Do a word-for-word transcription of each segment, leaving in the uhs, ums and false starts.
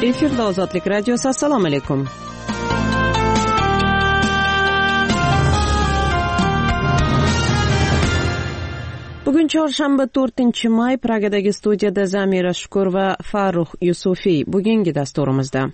Efirda Ozodlik radiosi. Assalomu alaykum. Bugun chorshanba to'rtinchi may, Pragadagi studiyada Zamira Shukur va Farruh Yusufiy. Bugungi dasturimizda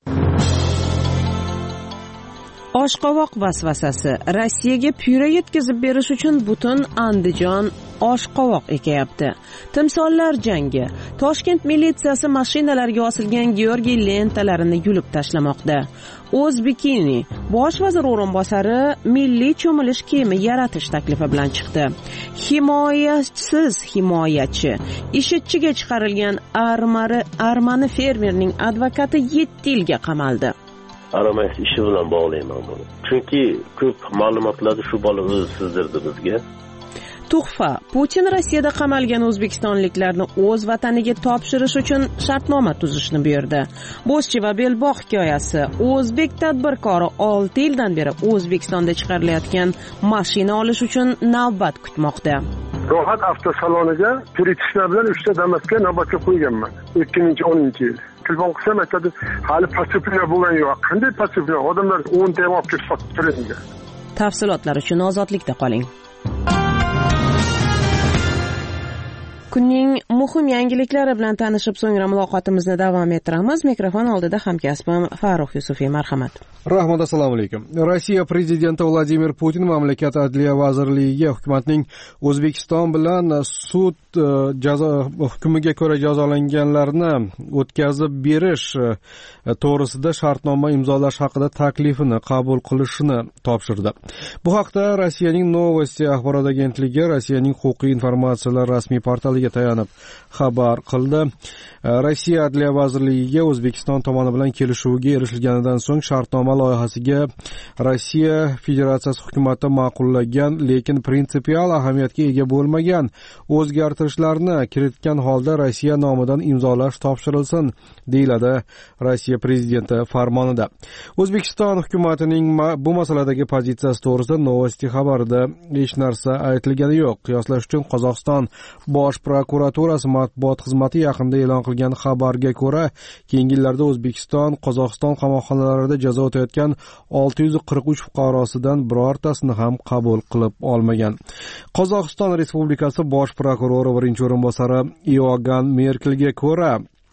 oshqovoq vasvasasi. Rossiyaga pyure yetkazib berish uchun butun Andijon oshqovoq ekayapti. Timsollar jangi. Toshkent militsiyasi mashinalarga osilgan Georgiy lentalarini yulib tashlamoqda. O'zbekini bosh vazir o'rinbosari milliy cho'milish kema yaratish taklifi bilan chiqdi. Himoyasiz himoyachi. IShIDchiga chiqarilgan armari armani fermerning advokati yetti yilga qamaldi. Aramaysiz ishi bilan bog'layman buni. Chunki ko'p ma'lumotlarni shu bola o'zi sizdirdi bizga. Tuhfa. Putin Rossiyada qamalgan o'zbekistonliklarni o'z vataniga topshirish uchun shartnoma tuzishni buyurdi. Bo'zchi va belbog' hikoyasi. O'zbek tadbirkori olti yildan beri O'zbekistonda chiqarilayotgan mashina olish uchun navbat kutmoqda. Rohat avtosaloniga turitishlar bilan uchta Damas'ga navbatga qo'yganman. ikki ming o'ninchi yil. Telefon qilsam aytadi, hali pasport bo'lgan yo'q. Qanday pasport? Odamlar o'n ta olib kelib sotib turadi. Tafsilotlar uchun Ozodlikda qoling. Kunning muhim yangiliklari bilan tanishib, so'ngra muloqotimizni davom ettiramiz. Mikrofon oldida hamkasbim Farruh Yusufiy, marhamat. Rahmat, assalomu alaykum. Rossiya prezidenti Vladimir Putin mamlakat adliya vazirligiga hukumatning O'zbekiston bilan sud jazo hukmiga ko'ra jazolanganlarni o'tkazib berish to'g'risida shartnoma imzolash haqida taklifini qabul qilishini topshirdi. Bu haqda Rossiyaning Novosti axborot agentligi Rossiyaning huquqiy informatsiyalar rasmiy portaliga tayanib xabar qildi. Rossiya adliya vazirligiga O'zbekiston tomoni bilan kelishuvga erishilganidan so'ng shartnoma loyihasiga Rossiya Federatsiyasi hukumati ma'qullagan, lekin prinsipial ahamiyatga ega bo'lmagan o'zgartirishlarni kiritgan holda Rossiya nomidan imzolash topshirilsin, deyiladi Rossiya prezidenti farmonida. O'zbekiston hukumatining bu masaladagi pozitsiyasi to'g'risida Novosti xabarida hech narsa aytilgani yo'q. Qiyoslash uchun Qozog'iston Bosh prokuraturasi matbuot xizmati yaqinda e'lon qilgan xabarga ko'ra, keyingi yillarda O'zbekiston Qozog'iston qamoqxonalarida jazo o'tayotgan olti yuz qirq uch fuqarosidan birortasini ham qabul qilib olmagan. Qozog'iston Respublikasi bosh prokurori birinchi o'rinbosari Iogan Merkelga ko'ra,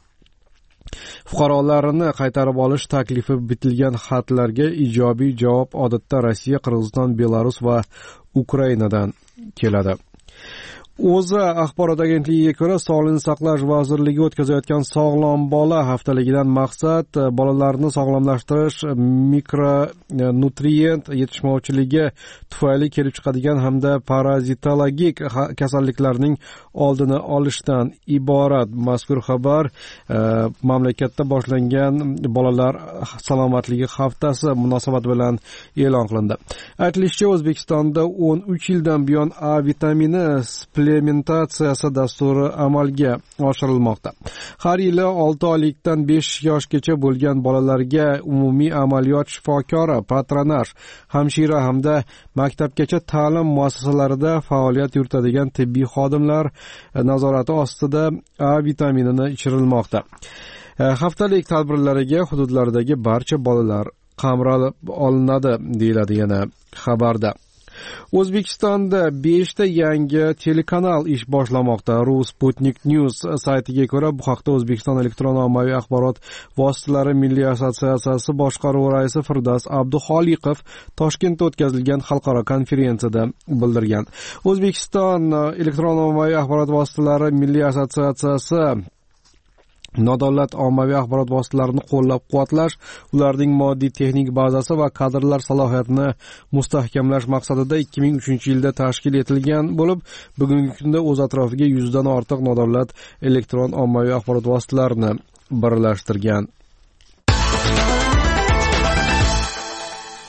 fuqarolarini qaytarib olish taklifi bitilgan xatlarga ijobiy javob odatda Rossiya, Qirg'iziston, Belarus va Ukrainadan keladi. O'zi axborot agentligiga ko'ra, Sog'liqni saqlash vazirligi o'tkazayotgan sog'lom bola haftaligidan maqsad bolalarni sog'lomlashtirish, mikronutrient yetishmovchiligi tufayli kelib chiqadigan hamda parazitologik kasalliklarning oldini olishdan iborat. Mazkur xabar e, mamlakatda boshlangan bolalar salomatligi haftasi munosabati bilan e'lon qilindi. Aytilishicha, O'zbekistonda o'n uch yildan buyon A vitamini implementatsiyasi dasturi amalga oshirilmoqda. Har yili olti oylikdan besh yoshgacha bo'lgan bolalarga umumiy amaliyot shifokori, patronaj, hamshira hamda maktabgacha ta'lim muassasalarida faoliyat yuritadigan tibbiy xodimlar nazorati ostida A vitaminini ichirilmoqda. Haftalik tadbirlariga hududlardagi barcha bolalar qamrab olinadi, deyiladi yana xabarda. O'zbekistonda beshta yangi telekanal ish boshlamoqda. Ru Sputnik News saytiga ko'ra, bu haqda O'zbekiston elektron ommaviy axborot vositalari milliy assotsiatsiyasi boshqaruvi raisi Firdavs Abduxoliqov Toshkentda o'tkazilgan xalqaro konferensiyada bildirgan. O'zbekiston elektron ommaviy axborot vositalari milliy assotsiatsiyasi nodavlat ommaviy axborot vositalarini qo'llab-quvvatlash, ularning moddiy texnik bazasi va kadrlar salohiyatini mustahkamlash maqsadida ikki ming uchinchi yilda tashkil etilgan bo'lib, bugungi kunda o'z atrofiga yuzdan ortiq nodavlat elektron ommaviy axborot vositalarini birlashtirgan.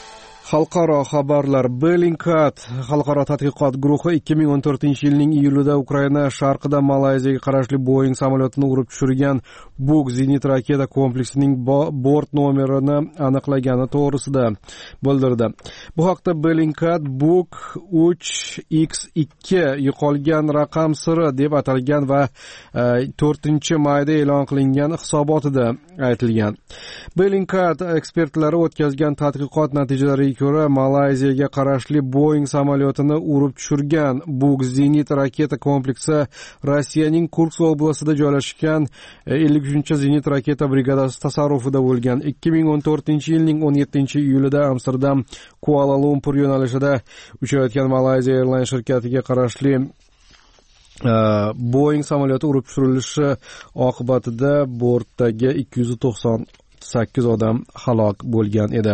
Xalqaro xabarlar. Bellingcat xalqaro tadqiqot guruhi ikki ming o'n to'rtinchi yilning iyulida Ukraina sharqida Malayziyaga qarashli Boeing samolyotini urib tushirgan Buk zenit raketa kompleksining bort nomerini aniqlagani to'g'risida bildirdi. Bu haqda Bellingcat Buk uch x ikki yo'qolgan raqam siri deb atalgan va to'rtinchi mayda e'lon qilingan hisobotida aytilgan. Bellingcat ekspertlari o'tkazgan tadqiqot natijalariga ko'ra Malayziyaga qarashli Boeing samolyotini urib tushirgan Buk zenit raketa kompleksi Rossiyaning Kursk oblastida joylashgan ellik uchinchi zenit raketa brigadasi tasarrufida bo'lgan. ikki ming o'n to'rtinchi yilning o'n yettinchi iyulida Amsterdam Kuala Lumpur yo'nalishida uchayotgan Malaysia Airlines shirkatiga qarashli Boeing samolyoti urib tushirilishi oqibatida bortdagi ikki yuz to'qson sakkiz odam halok bo'lgan edi.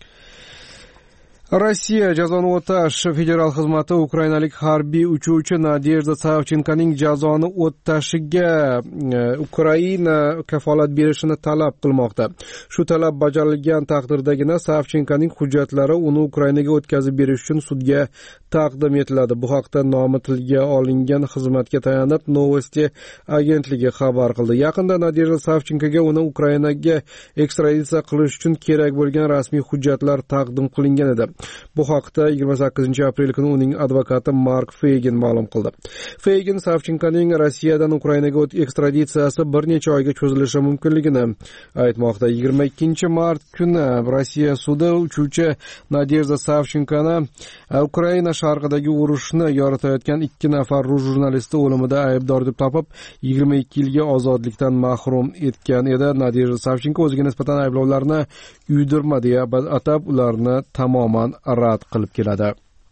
Rossiya jazoni o'tash federal xizmati ukrainalik harbiy uchuvchi Nadezhda Savchenkoning jazoni o'tashiga Ukraina kafolat berishini talab qilmoqda. Shu talab bajarilgan taqdirdagina Savchenkoning hujjatlari uni Ukrainaga o'tkazib berish uchun sudga taqdim etiladi. Bu haqda nomi tilga olingan xizmatga tayanib Novosti agentligi xabar qildi. Yaqinda Nadezhda Savchenkoga uni Ukrainaga ekstraditsiya qilish uchun kerak bo'lgan rasmiy hujjatlar taqdim qilingan edi. Bu haqda yigirma sakkizinchi aprel kuni uning advokati Mark Feygin ma'lum qildi. Feygin Savchenkoning Rossiyadan Ukrainaga ekstraditsiyasi bir necha oyga cho'zilishi mumkinligini aytmoqda. yigirma ikkinchi mart kuni Rossiya sudi uchuvchi Nadezhda Savchenkoni Ukraina sharqidagi urushni yoritayotgan ikki nafar rus jurnalisti o'limida aybdor deb topib, yigirma ikki yilga ozodlikdan mahrum etgan edi. Nadezhda Savchenko o'ziga nisbatan ayblovlarni uydirma deya atab, ularni tamoman rad qilib keladi.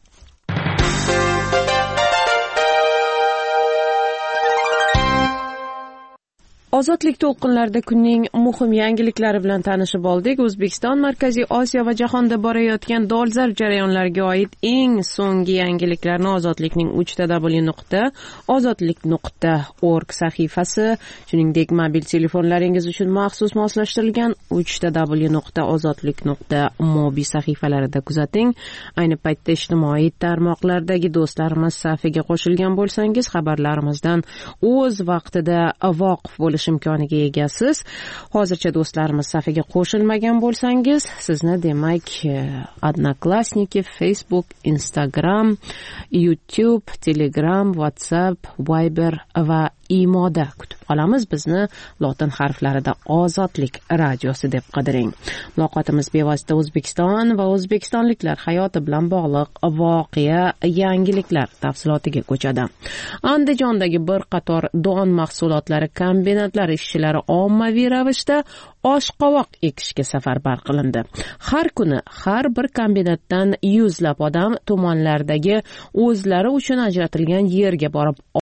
Ozodlik to'lqinlarida kunning muhim yangiliklari bilan tanishib oldik. O'zbekiston Markaziy Osiyo va jahonda borayotgan dolzarb jarayonlarga oid eng so'nggi yangiliklarni Ozodlikning uch w nuqta ozodlik nuqta org sahifasi, shuningdek mobil telefonlaringiz uchun maxsus moslashtirilgan uch w nuqta ozodlik nuqta mobi sahifalarida kuzating. Ayni paytda ijtimoiy tarmoqlardagi do'stlarimiz safiga qo'shilgan bo'lsangiz, xabarlarimizdan o'z vaqtida voqif bo'lish imkoniga egasiz. Hozircha do'stlarimiz safiga qo'shilmagan bo'lsangiz, sizni demak Odnoklassniki, Facebook, Instagram, YouTube, Telegram, WhatsApp, Viber va Imoda kutib qolamiz. Bizni lotin harflarida Ozodlik radiosi deb qidiring. Muloqotimiz bevosita O'zbekiston va o'zbekistonliklar hayoti bilan bog'liq voqea, yangiliklar tafsilotiga ko'chadi. Andijondagi bir qator don mahsulotlari kombinatlari ishchilari ommaviy ravishda oshqovoq ekishga safarbar qilindi. Har kuni har bir kombinatdan yuzlab odam tumanlardagi o'zlari uchun ajratilgan yerga borib